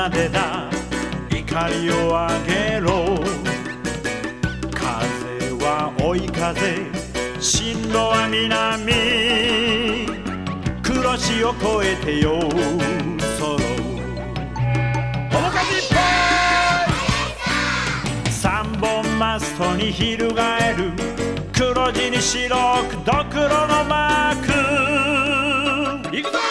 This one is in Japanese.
奏でだ怒りを上げろ。風は追い風、進路は南、黒潮を越えてよそろう。面かじいっぱい三本マストに翻る黒地に白くドクロのマーク。いくぞ